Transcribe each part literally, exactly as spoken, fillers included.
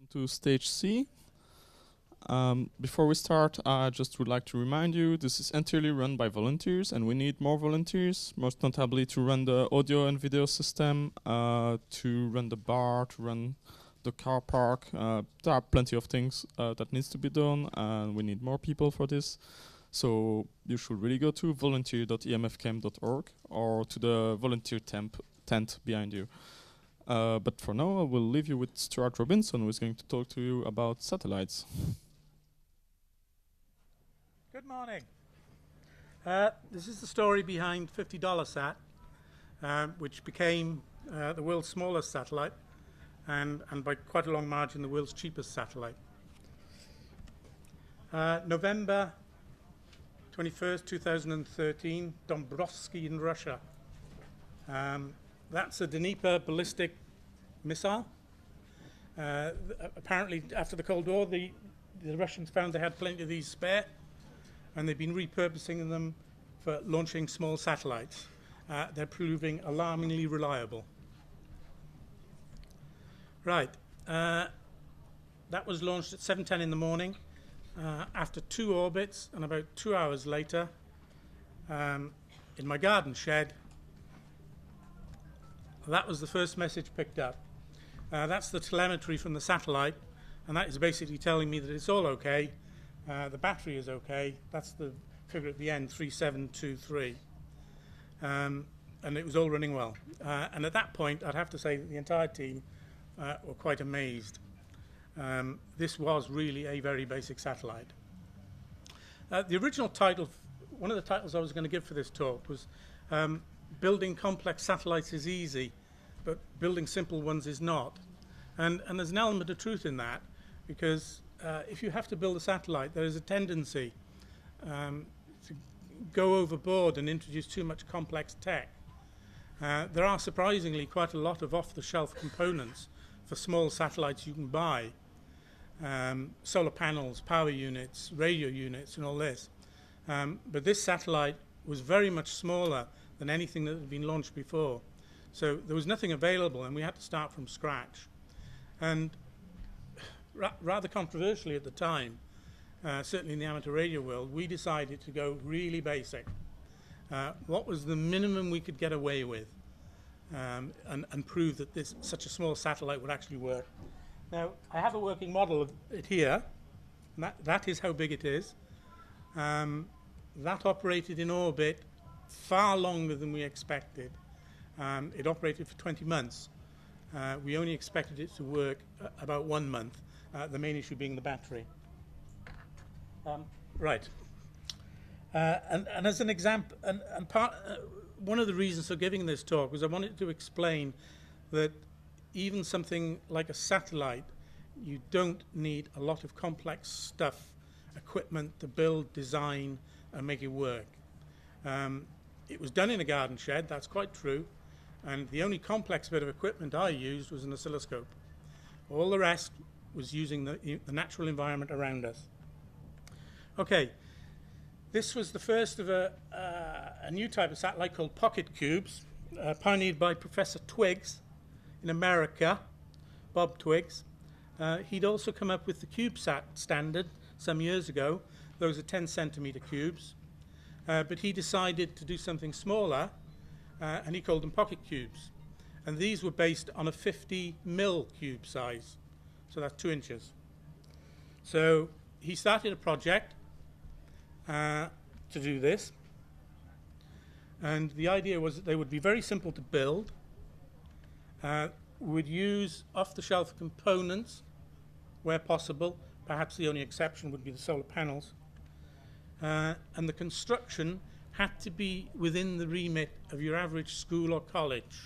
To stage C. Um, before we start, I just would like to remind you this is entirely run by volunteers and we need more volunteers, most notably to run the audio and video system, uh, to run the bar, to run the car park. Uh, there are plenty of things uh, that needs to be done and we need more people for this. So you should really go to volunteer dot e m f cam dot org or to the volunteer temp tent behind you. Uh, but for now, I will leave you with Stuart Robinson, who is going to talk to you about satellites. Good morning. Uh, this is the story behind fifty dollar sat, um, which became uh, the world's smallest satellite, and, and by quite a long margin, the world's cheapest satellite. Uh, November twenty-first, two thousand thirteen, Dombrovsky in Russia. Um, That's a Dnipro ballistic missile. Uh, th apparently, after the Cold War, the, the Russians found they had plenty of these spare, and they've been repurposing them for launching small satellites. Uh, they're proving alarmingly reliable. Right. Uh, that was launched at seven ten in the morning. Uh, after two orbits, and about two hours later, um, in my garden shed, that was the first message picked up. Uh, that's the telemetry from the satellite, and that is basically telling me that it's all okay. Uh, the battery is okay. That's the figure at the end, three seven two three. Um, and it was all running well. Uh, and at that point, I'd have to say that the entire team uh, were quite amazed. Um, this was really a very basic satellite. Uh, the original title, one of the titles I was going to give for this talk was um, Building Complex Satellites is Easy, but building simple ones is not. And, and there's an element of truth in that, because uh, if you have to build a satellite, there is a tendency um, to go overboard and introduce too much complex tech. Uh, there are surprisingly quite a lot of off-the-shelf components for small satellites you can buy. Um, solar panels, power units, radio units, and all this. Um, but this satellite was very much smaller than anything that had been launched before. So there was nothing available, and we had to start from scratch. And ra rather controversially at the time, uh, certainly in the amateur radio world, we decided to go really basic. Uh, what was the minimum we could get away with, um, and, and prove that this such a small satellite would actually work. Now, I have a working model of it here, and that, that is how big it is. Um, that operated in orbit far longer than we expected. Um, it operated for twenty months. Uh, we only expected it to work uh, about one month, uh, the main issue being the battery. Um, right. Uh, and, and as an example, and, and part, uh, one of the reasons for giving this talk was I wanted to explain that even something like a satellite, you don't need a lot of complex stuff, equipment to build, design, and make it work. Um, it was done in a garden shed, that's quite true, and the only complex bit of equipment I used was an oscilloscope. All the rest was using the, the natural environment around us. Okay, this was the first of a, uh, a new type of satellite called pocket cubes, uh, pioneered by Professor Twiggs in America, Bob Twiggs. Uh, he'd also come up with the CubeSat standard some years ago. Those are ten centimeter cubes. Uh, but he decided to do something smaller, uh, and he called them pocket cubes. And these were based on a fifty mil cube size, so that's two inches. So he started a project uh, to do this, and the idea was that they would be very simple to build. Uh, would use off-the-shelf components where possible. Perhaps the only exception would be the solar panels. Uh, and the construction had to be within the remit of your average school or college.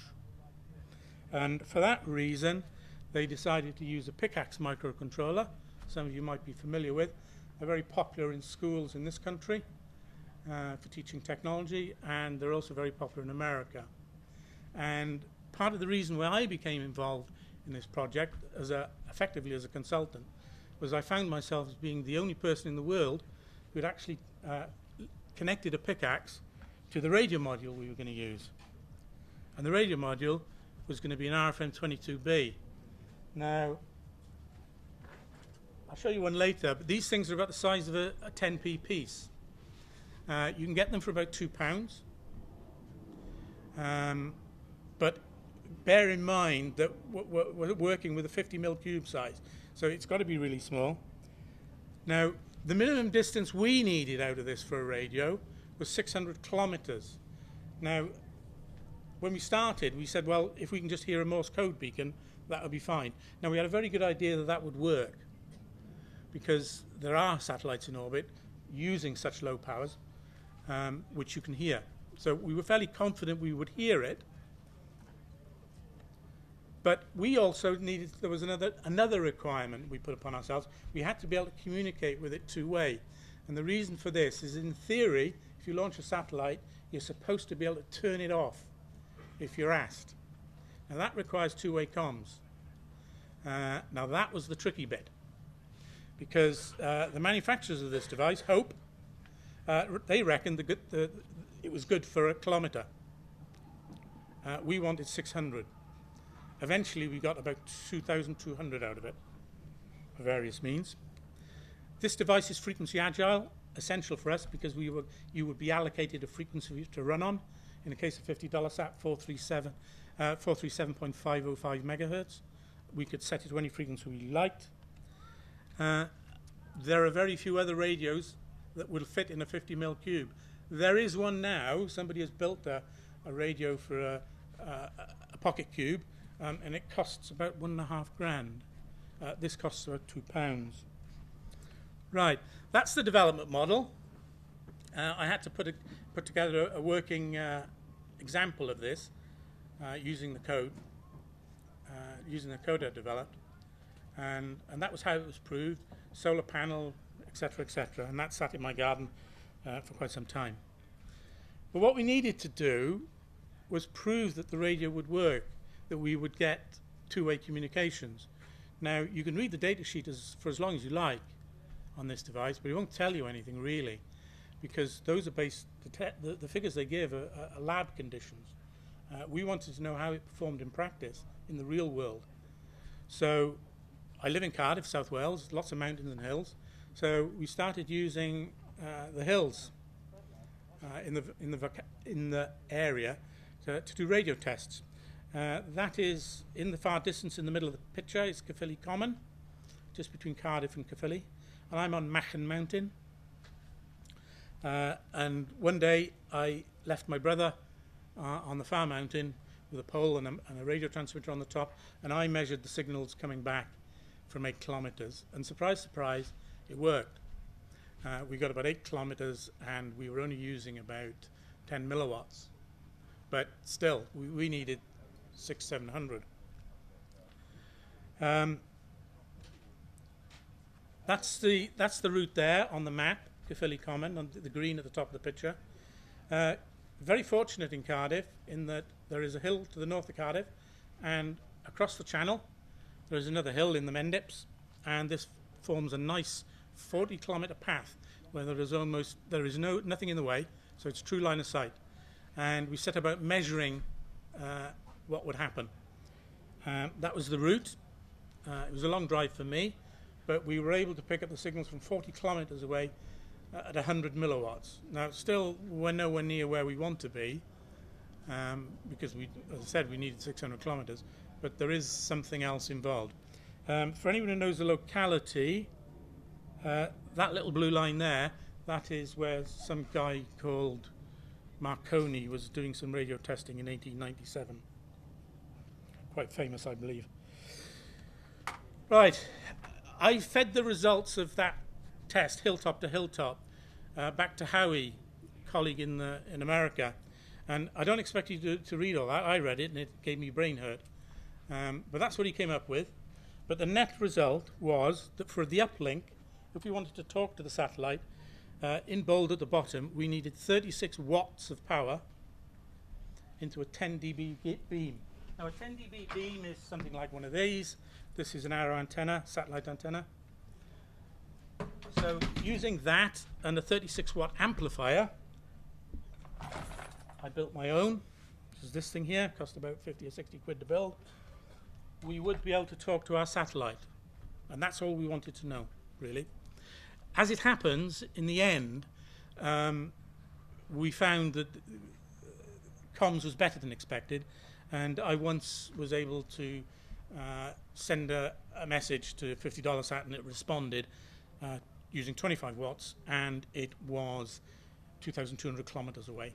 And for that reason, they decided to use a Pickaxe microcontroller. Some of you might be familiar with. They're very popular in schools in this country uh, for teaching technology, and they're also very popular in America. And part of the reason why I became involved in this project, as a, effectively as a consultant, was I found myself as being the only person in the world who had actually uh, connected a Pickaxe to the radio module we were going to use. And the radio module was going to be an R F M twenty-two B. Now, I'll show you one later, but these things are about the size of a, a ten p piece. Uh, you can get them for about two pounds. Um, but bear in mind that we're, we're working with a fifty mil cube size, so it's got to be really small. Now, the minimum distance we needed out of this for a radio was six hundred kilometers. Now, when we started, we said, well, if we can just hear a Morse code beacon, that would be fine. Now, we had a very good idea that that would work, because there are satellites in orbit using such low powers, um, which you can hear. So we were fairly confident we would hear it. But we also needed, there was another, another requirement we put upon ourselves. We had to be able to communicate with it two-way. And the reason for this is, in theory, if you launch a satellite, you're supposed to be able to turn it off if you're asked. Now that requires two-way comms. Uh, now that was the tricky bit, because uh, the manufacturers of this device, Hope, uh, they reckoned the good, the, it was good for a kilometre. Uh, we wanted six hundred. Eventually we got about two thousand two hundred out of it, for various means. This device is frequency agile, essential for us, because we were, you would be allocated a frequency to run on. In the case of fifty dollar sat, four thirty-seven point five oh five megahertz. We could set it to any frequency we liked. Uh, there are very few other radios that will fit in a fifty mil cube. There is one now. Somebody has built a, a radio for a, a, a pocket cube, um, and it costs about one and a half grand. Uh, this costs about two pounds. Right, that's the development model. Uh, I had to put, a, put together a, a working uh, example of this uh, using the code, uh, using the code I developed, and and that was how it was proved. Solar panel, et cetera, et cetera, and that sat in my garden uh, for quite some time. But what we needed to do was prove that the radio would work, that we would get two-way communications. Now, you can read the data sheet as, for as long as you like on this device, but it won't tell you anything really, because those are based, the, te the, the figures they give are, are lab conditions. Uh, we wanted to know how it performed in practice, in the real world. So I live in Cardiff, South Wales, lots of mountains and hills. So we started using uh, the hills uh, in, the, in, the in the area to, to do radio tests. Uh, that is in the far distance in the middle of the picture is Caerphilly Common, just between Cardiff and Caerphilly. And I'm on Machen Mountain. Uh, and one day I left my brother uh, on the far mountain with a pole and a, and a radio transmitter on the top, and I measured the signals coming back from eight kilometers. And surprise, surprise, it worked. Uh, we got about eight kilometers, and we were only using about ten milliwatts. But still, we, we needed six, seven hundred. Um, that's the that's the route there on the map, Caerphilly Common, on the green at the top of the picture. Uh, very fortunate in Cardiff in that there is a hill to the north of Cardiff, and across the channel there is another hill in the Mendips, and this forms a nice forty kilometre path where there is almost there is no nothing in the way, so it's true line of sight. And we set about measuring uh, what would happen. Um, that was the route. Uh, it was a long drive for me, but we were able to pick up the signals from forty kilometres away uh, at one hundred milliwatts. Now, still, we're nowhere near where we want to be, um, because, we, as I said, we needed six hundred kilometres, but there is something else involved. Um, for anyone who knows the locality, uh, that little blue line there, that is where some guy called Marconi was doing some radio testing in eighteen ninety-seven. Quite famous, I believe. Right, I fed the results of that test, hilltop to hilltop, uh, back to Howie, colleague in the in America, and I don't expect you to, to read all that. I read it and it gave me brain hurt, um, but that's what he came up with. But the net result was that for the uplink, if we wanted to talk to the satellite, uh, in bold at the bottom, we needed thirty-six watts of power into a ten D B beam. Now a ten D B beam is something like one of these. This is an arrow antenna, satellite antenna. So using that and a thirty-six watt amplifier, I built my own, which is this thing here, cost about fifty or sixty quid to build. We would be able to talk to our satellite, and that's all we wanted to know. really. As it happens, in the end, um, we found that comms was better than expected, and I once was able to uh, send a, a message to fifty dollar sat, and it responded uh, using twenty-five watts, and it was two thousand two hundred kilometers away.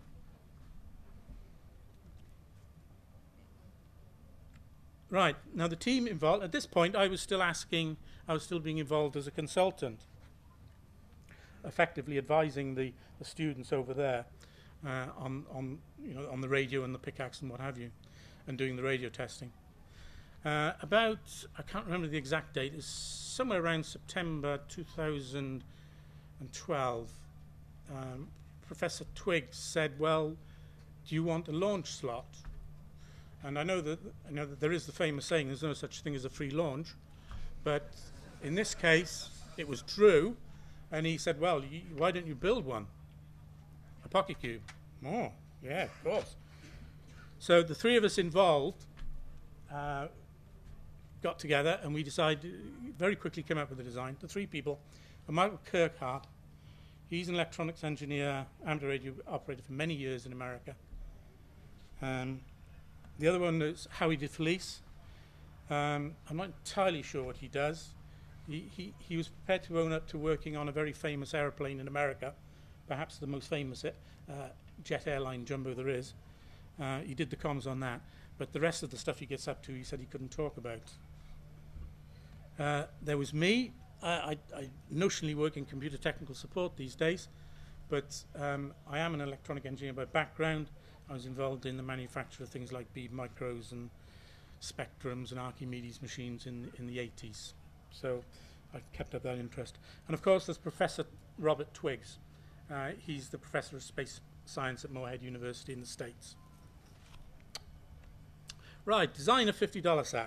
Right, now the team involved, at this point I was still asking, I was still being involved as a consultant, effectively advising the, the students over there uh, on, on, you know, on the radio and the pickaxe and what have you, and doing the radio testing. Uh, about, I can't remember the exact date, it's somewhere around September two thousand twelve, um, Professor Twiggs said, well, do you want a launch slot? And I know that, I know that there is the famous saying, there's no such thing as a free launch, but in this case, it was Drew, and he said, well, y why don't you build one? A pocket cube. Oh, yeah, of course. So the three of us involved uh, got together, and we decided, very quickly came up with the design, the three people, and Michael Kirkhart. He's an electronics engineer, amateur radio operator for many years in America. Um, the other one is Howie DeFelice. Um, I'm not entirely sure what he does. He, he, he was prepared to own up to working on a very famous airplane in America, perhaps the most famous uh, jet airline jumbo there is. Uh, he did the comms on that, but the rest of the stuff he gets up to, he said he couldn't talk about. Uh, there was me. I, I, I notionally work in computer technical support these days, but um, I am an electronic engineer by background. I was involved in the manufacture of things like Beeb Micros and Spectrums and Archimedes machines in, in the eighties. So I've kept up that interest. And of course there's Professor Robert Twiggs. Uh, he's the Professor of Space Science at Moorhead University in the States. Right, design a fifty dollar sat.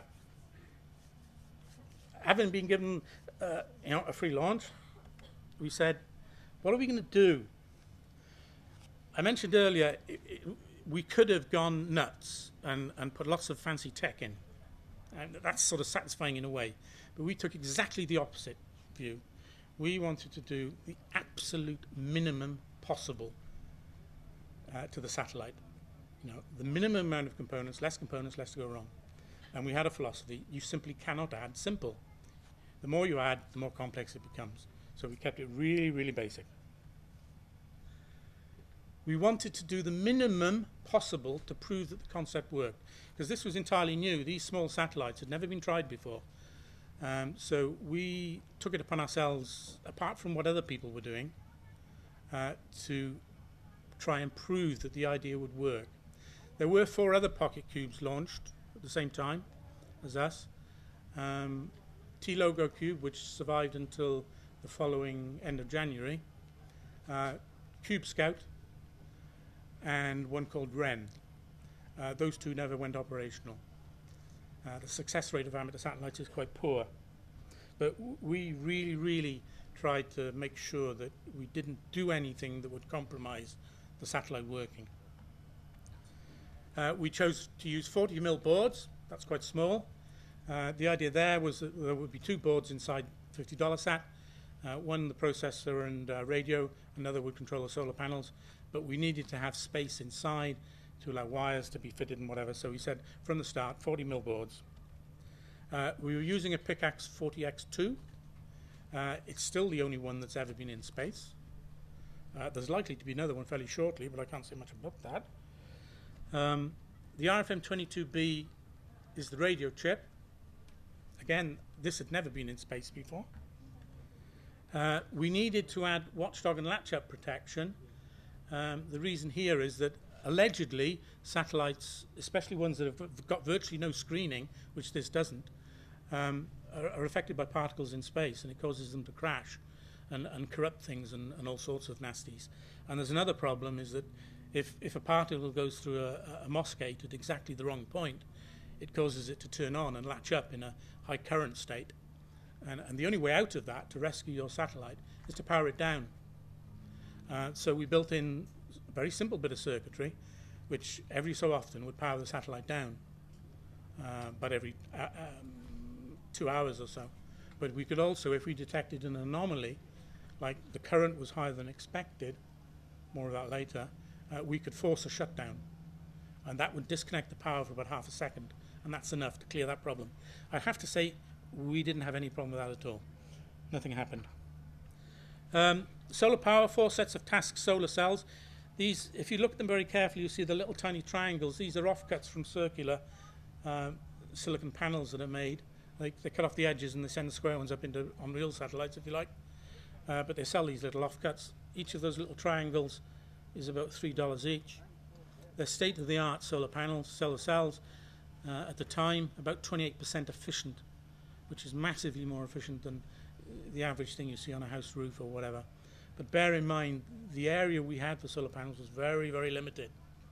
Having been given uh, you know, a free launch, we said, what are we going to do? I mentioned earlier, it, it, we could have gone nuts and, and put lots of fancy tech in. And that's sort of satisfying in a way. But we took exactly the opposite view. We wanted to do the absolute minimum possible uh, to the satellite. You know, the minimum amount of components, less components, less to go wrong. And we had a philosophy, you simply cannot add simple. The more you add, the more complex it becomes. So we kept it really, really basic. We wanted to do the minimum possible to prove that the concept worked, because this was entirely new. These small satellites had never been tried before. Um, so we took it upon ourselves, apart from what other people were doing, uh, to try and prove that the idea would work. There were four other pocket cubes launched at the same time as us. Um, T-Logo Cube, which survived until the following end of January. Uh, Cube Scout, and one called Wren. Uh, those two never went operational. Uh, the success rate of amateur satellites is quite poor. But w we really, really tried to make sure that we didn't do anything that would compromise the satellite working. Uh, we chose to use forty mil boards. That's quite small. Uh, the idea there was that there would be two boards inside fifty dollar sat. Uh, one the processor and uh, radio, another would control the solar panels. But we needed to have space inside to allow wires to be fitted and whatever. So we said from the start, forty mil boards. Uh, we were using a Pickaxe forty X two. Uh, it's still the only one that's ever been in space. Uh, there's likely to be another one fairly shortly, but I can't say much about that. Um, the R F M twenty-two B is the radio chip. Again, this had never been in space before. Uh, we needed to add watchdog and latch-up protection. Um, the reason here is that allegedly satellites, especially ones that have got virtually no screening, which this doesn't, um, are, are affected by particles in space, and it causes them to crash and, and corrupt things and, and all sorts of nasties. And there's another problem, is that if, if a particle goes through a, a MOS gate at exactly the wrong point, it causes it to turn on and latch up in a high current state. And, and the only way out of that, to rescue your satellite, is to power it down. Uh, so we built in a very simple bit of circuitry, which every so often would power the satellite down, uh, but every uh, um, two hours or so. But we could also, if we detected an anomaly, like the current was higher than expected, more of that later, uh, we could force a shutdown. And that would disconnect the power for about half a second. And that's enough to clear that problem. I have to say, we didn't have any problem with that at all. Nothing happened. Um, solar power, four sets of task solar cells. These, if you look at them very carefully, you see the little tiny triangles. These are offcuts from circular um, silicon panels that are made. They, they cut off the edges and they send the square ones up into on real satellites, if you like. Uh, but they sell these little offcuts. Each of those little triangles is about three dollars each. They're state-of-the-art solar panels, solar cells. Uh, at the time, about twenty-eight percent efficient, which is massively more efficient than the average thing you see on a house roof or whatever. But bear in mind, the area we had for solar panels was very, very limited.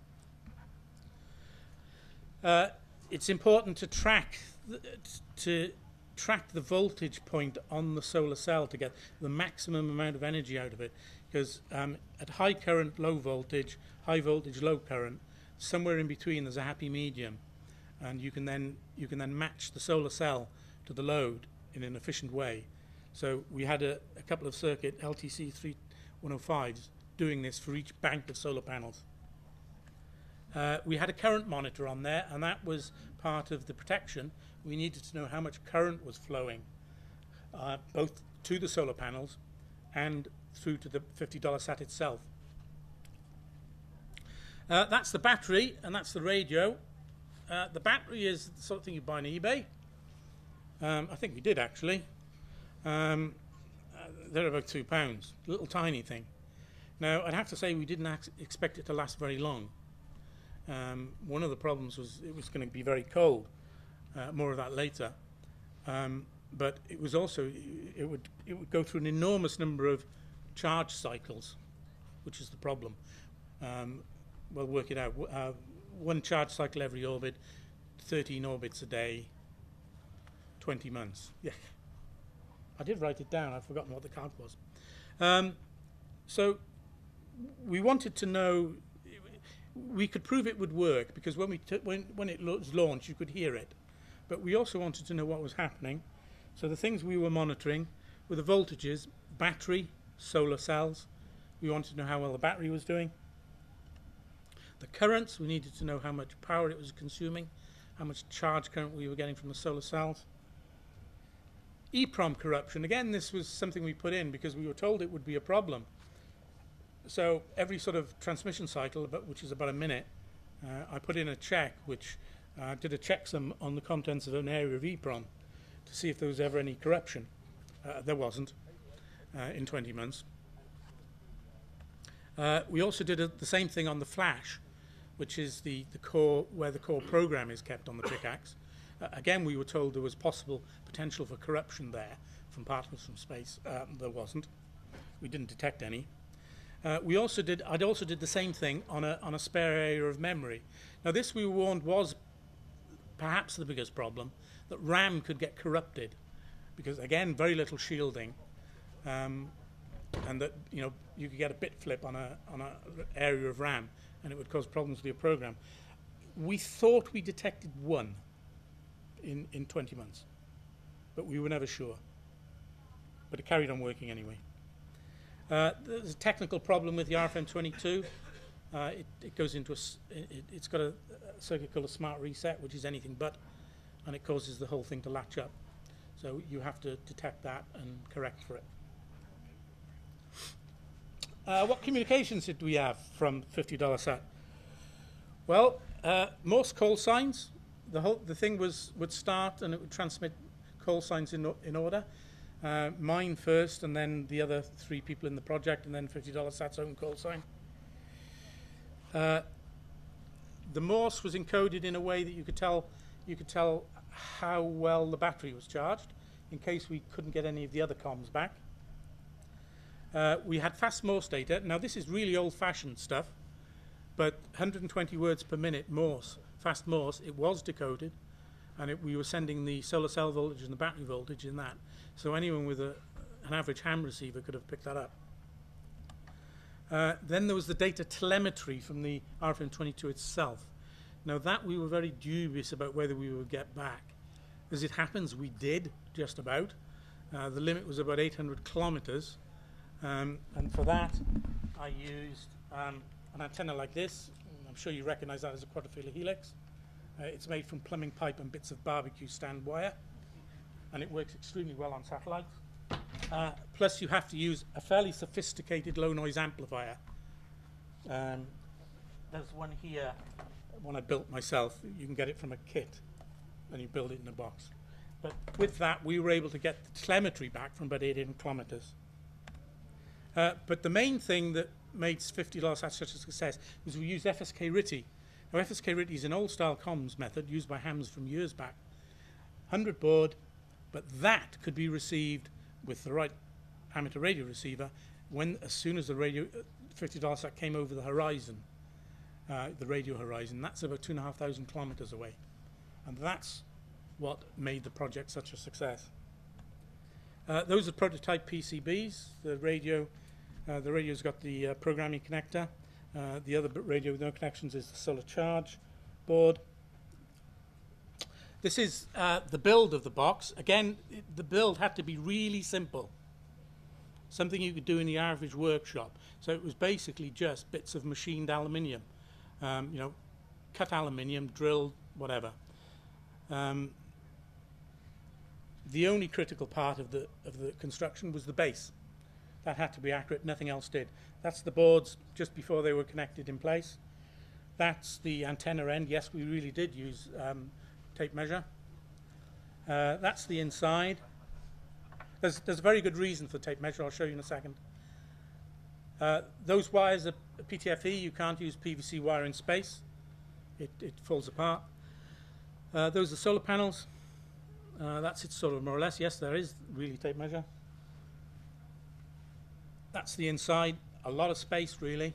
Uh, it's important to track the, to track the voltage point on the solar cell to get the maximum amount of energy out of it, because um, at high current, low voltage, high voltage, low current, somewhere in between there's a happy medium, and you can then you can then match the solar cell to the load in an efficient way. So we had a, a couple of circuit L T C thirty-one oh fives doing this for each bank of solar panels. Uh, we had a current monitor on there, and that was part of the protection. We needed to know how much current was flowing, uh, both to the solar panels and through to the fifty dollar sat itself. Uh, that's the battery, and that's the radio. Uh, the battery is the sort of thing you buy on eBay. Um, I think we did, actually. Um, uh, they're about two pounds, little tiny thing. Now, I'd have to say we didn't expect it to last very long. Um, one of the problems was it was going to be very cold. Uh, more of that later. Um, but it was also, it would, it would go through an enormous number of charge cycles, which is the problem. Um, we'll work it out. Uh, one charge cycle every orbit, thirteen orbits a day, twenty months. Yeah. I did write it down. I've forgotten what the count was. Um, so we wanted to know, we could prove it would work, because when, we t when, when it was launched, you could hear it. But we also wanted to know what was happening. So the things we were monitoring were the voltages, battery, solar cells. We wanted to know how well the battery was doing. The currents, we needed to know how much power it was consuming, how much charge current we were getting from the solar cells. EEPROM corruption, again, this was something we put in because we were told it would be a problem. So every sort of transmission cycle, which is about a minute, uh, I put in a check, which uh, did a checksum on the contents of an area of EEPROM to see if there was ever any corruption. Uh, there wasn't uh, in twenty months. Uh, we also did a, the same thing on the flash, which is the, the core, where the core program is kept on the pickaxe. Uh, again, we were told there was possible potential for corruption there from particles from space. Um, there wasn't. We didn't detect any. Uh, we also did, I'd also did the same thing on a, on a spare area of memory. Now this, we were warned, was perhaps the biggest problem, that RAM could get corrupted, because again, very little shielding, um, and that, you know, you could get a bit flip on a on a area of RAM, and it would cause problems with your program. We thought we detected one in in twenty months, but we were never sure. But it carried on working anyway. Uh, there's a technical problem with the R F M twenty-two. Uh, it, it goes into a, it, it's got a, a circuit called a smart reset, which is anything but, and it causes the whole thing to latch up. So you have to detect that and correct for it. Uh, what communications did we have from fifty dollar sat? Well, uh, Morse call signs. The whole the thing was would start and it would transmit call signs in in order. Uh, mine first, and then the other three people in the project, and then fifty dollar sat's own call sign. Uh, the Morse was encoded in a way that you could tell you could tell how well the battery was charged, in case we couldn't get any of the other comms back. Uh, we had fast Morse data. Now this is really old-fashioned stuff, but one hundred twenty words per minute Morse, fast Morse, it was decoded, and it, we were sending the solar cell voltage and the battery voltage in that. So anyone with a, an average ham receiver could have picked that up. Uh, then there was the data telemetry from the R F M twenty-two itself. Now that we were very dubious about whether we would get back. As it happens, we did, just about. Uh, the limit was about eight hundred kilometers, um, and for that I used um, an antenna like this. I'm sure you recognize that as a quadrifilar helix. Uh, it's made from plumbing pipe and bits of barbecue stand wire, and it works extremely well on satellites. Uh, plus you have to use a fairly sophisticated low noise amplifier. Um, there's one here, one I built myself. You can get it from a kit and you build it in a box. But with that we were able to get the telemetry back from about eight hundred kilometers. Uh, but the main thing that made fifty dollar sat such a success was we used F S K R T I. Now F S K R T I is an old style comms method used by hams from years back. one hundred baud, but that could be received with the right amateur radio receiver when, as soon as the radio uh, fifty dollar sat came over the horizon, uh, the radio horizon. That's about two and a half thousand kilometers away, and that's what made the project such a success. Uh, those are prototype P C Bs. The radio, uh, the radio's got the uh, programming connector. Uh, the other radio with no connections is the solar charge board. This is uh, the build of the box. Again, it, the build had to be really simple. Something you could do in the average workshop. So it was basically just bits of machined aluminium. Um, you know, cut aluminium, drilled, whatever. Um, the only critical part of the, of the construction was the base. That had to be accurate, nothing else did. That's the boards just before they were connected in place. That's the antenna end. Yes, we really did use um, tape measure. Uh, that's the inside. There's, there's a very good reason for tape measure. I'll show you in a second. Uh, those wires are P T F E. You can't use P V C wire in space. It, it falls apart. Uh, those are solar panels. Uh, that's it, sort of more or less. Yes, there is really tape measure. That's the inside. A lot of space, really.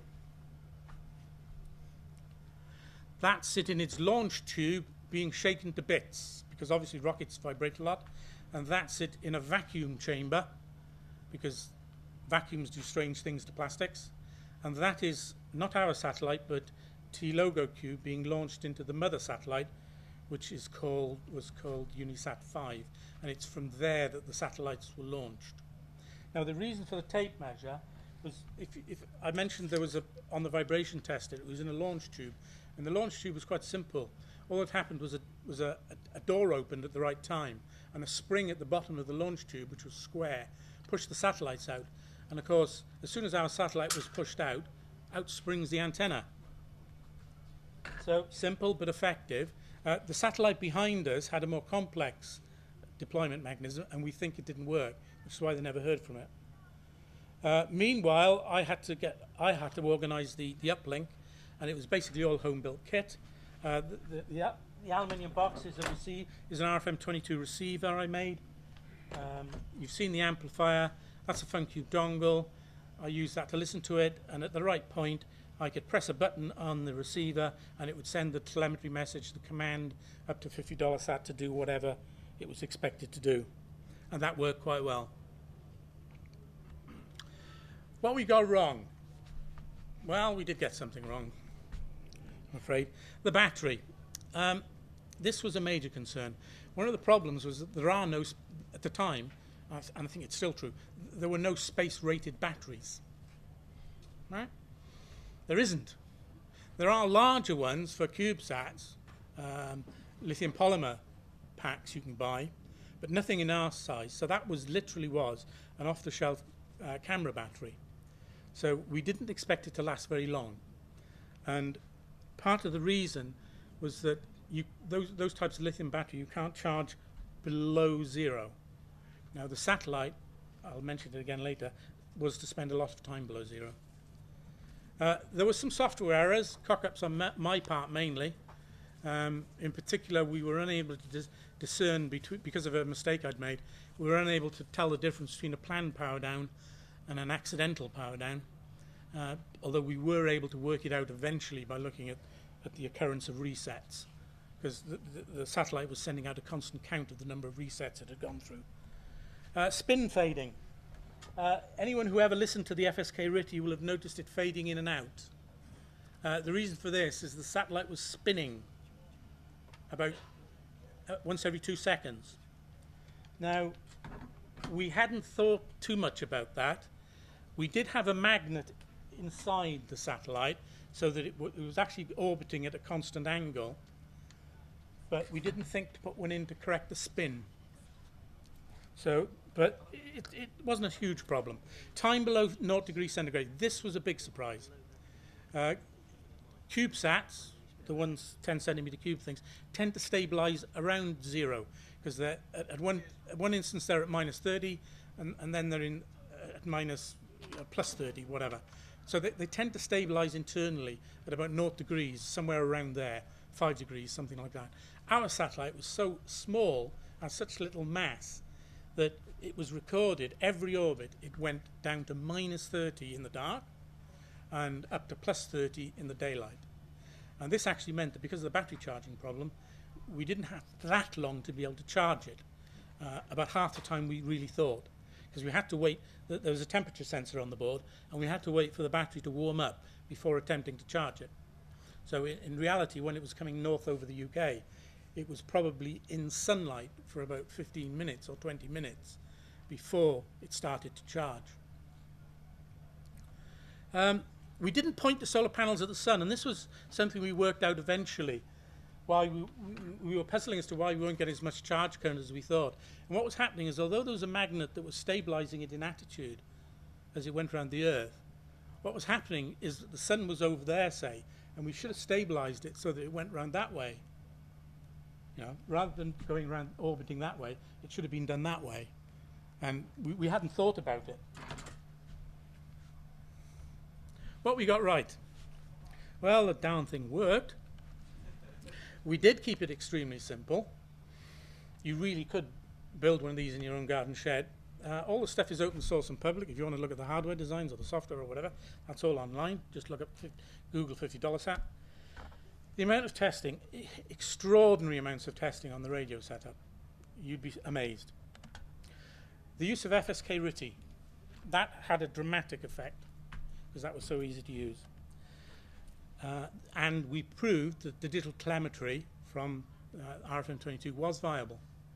That's it in its launch tube being shaken to bits, because obviously rockets vibrate a lot. And that's it in a vacuum chamber, because vacuums do strange things to plastics. And that is not our satellite, but T-Logo Cube being launched into the mother satellite, which is called, was called Unisat five. And it's from there that the satellites were launched. Now, the reason for the tape measure was, if, if I mentioned there was a, on the vibration tester, it was in a launch tube. And the launch tube was quite simple. All that happened was, a, was a, a, a door opened at the right time, and a spring at the bottom of the launch tube, which was square, pushed the satellites out. And of course, as soon as our satellite was pushed out, out springs the antenna. So simple but effective. Uh, the satellite behind us had a more complex deployment mechanism, and we think it didn't work, which is why they never heard from it. Uh, meanwhile, I had to get, I had to organise the, the uplink, and it was basically all home-built kit. Uh, the, the, the, the aluminium box is, a receive, is an R F M twenty-two receiver I made. Um, you've seen the amplifier. That's a FunCube dongle. I used that to listen to it, and at the right point, I could press a button on the receiver, and it would send the telemetry message, the command, up to fifty dollar sat to do whatever it was expected to do. And that worked quite well. What we got wrong? Well, we did get something wrong, I'm afraid. The battery. Um, this was a major concern. One of the problems was that there are no, at the time, and I think it's still true, there were no space-rated batteries. Right? There isn't. There are larger ones for CubeSats, um, lithium polymer packs you can buy, but nothing in our size. So that was literally was an off-the-shelf uh, camera battery. So we didn't expect it to last very long. And part of the reason was that you, those, those types of lithium battery you can't charge below zero. Now the satellite, I'll mention it again later, was to spend a lot of time below zero. Uh, there were some software errors, cock-ups on ma my part mainly. Um, in particular, we were unable to dis discern, between, because of a mistake I'd made, we were unable to tell the difference between a planned power down and an accidental power down, uh, although we were able to work it out eventually by looking at, at the occurrence of resets, because the, the, the satellite was sending out a constant count of the number of resets it had gone through. Uh, spin fading. Uh, anyone who ever listened to the F S K R T I will have noticed it fading in and out. Uh, the reason for this is the satellite was spinning about uh, once every two seconds. Now, we hadn't thought too much about that. We did have a magnet inside the satellite so that it, w it was actually orbiting at a constant angle, but we didn't think to put one in to correct the spin. So, but it, it wasn't a huge problem. Time below zero degrees centigrade, this was a big surprise. Uh, CubeSats, the ones ten centimeter cube things, tend to stabilize around zero, because they're at, at one at one instance they're at minus thirty, and, and then they're in uh, at minus uh, plus thirty, whatever. So they, they tend to stabilize internally at about zero degrees, somewhere around there, five degrees, something like that. Our satellite was so small and such little mass that it was recorded every orbit. It went down to minus thirty in the dark and up to plus thirty in the daylight. And this actually meant that because of the battery charging problem, we didn't have that long to be able to charge it, uh, about half the time we really thought, because we had to wait. Th there was a temperature sensor on the board, and we had to wait for the battery to warm up before attempting to charge it. So in, in reality, when it was coming north over the U K, it was probably in sunlight for about fifteen minutes or twenty minutes before it started to charge. Um, we didn't point the solar panels at the sun, and this was something we worked out eventually. Why we, we, we were puzzling as to why we weren't getting as much charge current as we thought. And what was happening is, although there was a magnet that was stabilizing it in attitude as it went around the Earth, what was happening is that the sun was over there, say, and we should have stabilized it so that it went round that way. You know, rather than going around orbiting that way, it should have been done that way. And we, we hadn't thought about it. What we got right? Well, the darn thing worked. We did keep it extremely simple. You really could build one of these in your own garden shed. Uh, all the stuff is open source and public. If you want to look at the hardware designs or the software or whatever, that's all online. Just look up Google fifty dollar sat. The amount of testing, extraordinary amounts of testing on the radio setup. You'd be amazed. The use of F S K R T T I, that had a dramatic effect because that was so easy to use. Uh, and we proved that the digital telemetry from uh, R F M twenty-two was viable.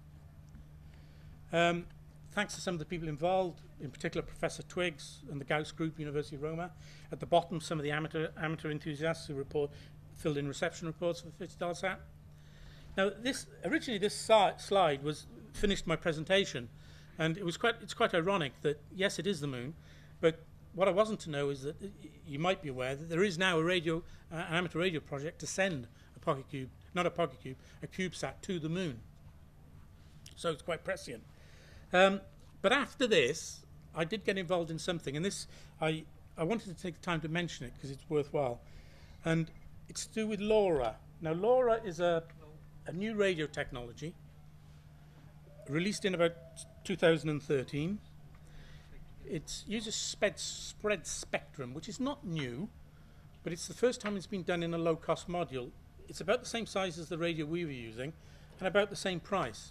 Um, thanks to some of the people involved, in particular Professor Twiggs and the Gauss Group, University of Roma. At the bottom, some of the amateur, amateur enthusiasts who report, filled in reception reports for the fifty dollar sat. Now, this, originally this slide was finished my presentation, and it was quite, it's quite ironic that, yes, it is the moon, but what I wasn't to know is that you might be aware that there is now a radio, uh, an amateur radio project to send a pocket cube, not a pocket cube, a CubeSat to the moon. So it's quite prescient. Um, but after this, I did get involved in something, and this, I, I wanted to take the time to mention it because it's worthwhile. And it's to do with LoRa. Now, LoRa is a, a new radio technology released in about two thousand thirteen. It uses spread, spread spectrum, which is not new, but it's the first time it's been done in a low-cost module. It's about the same size as the radio we were using, and about the same price.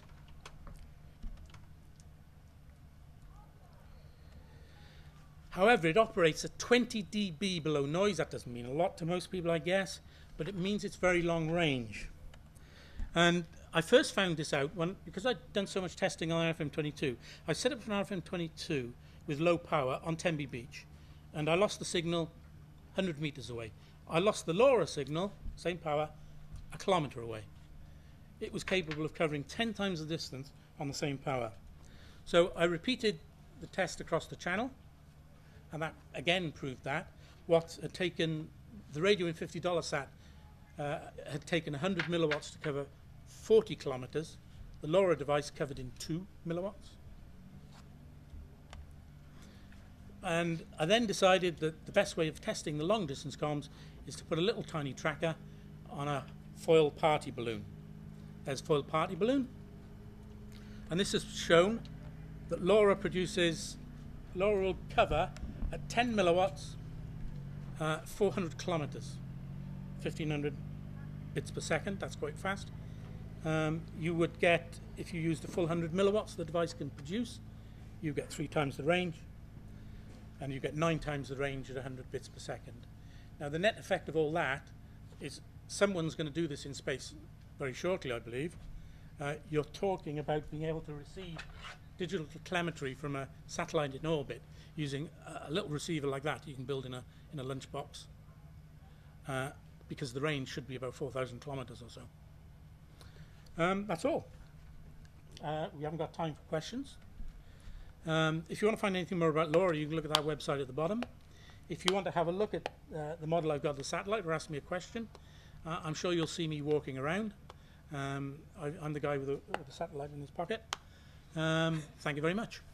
However, it operates at twenty D B below noise. That doesn't mean a lot to most people, I guess, but it means it's very long range. And I first found this out when, because I'd done so much testing on R F M twenty-two. I set up an R F M twenty-two with low power on Tenby Beach, and I lost the signal one hundred meters away. I lost the LoRa signal, same power, a kilometer away. It was capable of covering ten times the distance on the same power. So I repeated the test across the channel, and that again proved that. What had taken, the radio in fifty dollar sat uh, had taken one hundred milliwatts to cover forty kilometers. The LoRa device covered in two milliwatts. And I then decided that the best way of testing the long distance comms is to put a little tiny tracker on a foil party balloon. There's foil party balloon. And this has shown that LoRa produces, LoRa will cover at ten milliwatts, uh, four hundred kilometers, fifteen hundred bits per second. That's quite fast. Um, you would get, if you use the full one hundred milliwatts the device can produce, you get three times the range, and you get nine times the range at one hundred bits per second. Now, the net effect of all that is someone's going to do this in space very shortly, I believe. Uh, you're talking about being able to receive digital telemetry from a satellite in orbit using a, a little receiver like that you can build in a, in a lunchbox, uh, because the range should be about four thousand kilometers or so. Um, that's all. Uh, we haven't got time for questions. Um, if you want to find anything more about LoRa, you can look at that website at the bottom. If you want to have a look at uh, the model I've got of the satellite or ask me a question, uh, I'm sure you'll see me walking around. Um, I, I'm the guy with the, with the satellite in his pocket. Um, thank you very much.